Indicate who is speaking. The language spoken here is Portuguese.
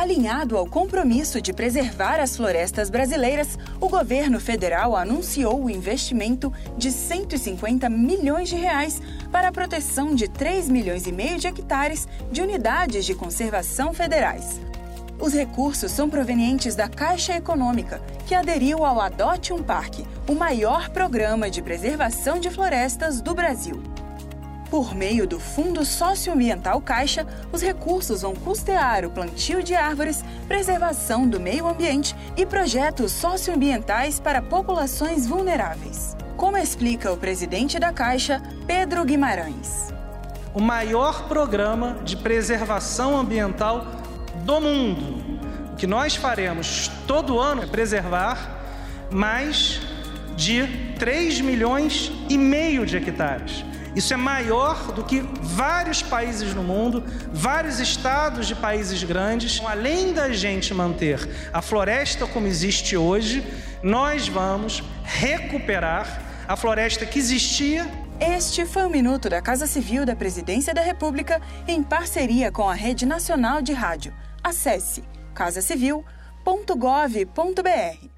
Speaker 1: Alinhado ao compromisso de preservar as florestas brasileiras, o governo federal anunciou o investimento de 150 milhões de reais para a proteção de 3,5 milhões de hectares de unidades de conservação federais. Os recursos são provenientes da Caixa Econômica, que aderiu ao Adote um Parque, o maior programa de preservação de florestas do Brasil. Por meio do Fundo Socioambiental Caixa, os recursos vão custear o plantio de árvores, preservação do meio ambiente e projetos socioambientais para populações vulneráveis. Como explica o presidente da Caixa, Pedro Guimarães.
Speaker 2: O maior programa de preservação ambiental do mundo. O que nós faremos todo ano é preservar mais de 3,5 milhões de hectares. Isso é maior do que vários países no mundo, vários estados de países grandes. Além da gente manter a floresta como existe hoje, nós vamos recuperar a floresta que existia.
Speaker 1: Este foi o Minuto da Casa Civil da Presidência da República, em parceria com a Rede Nacional de Rádio. Acesse casacivil.gov.br.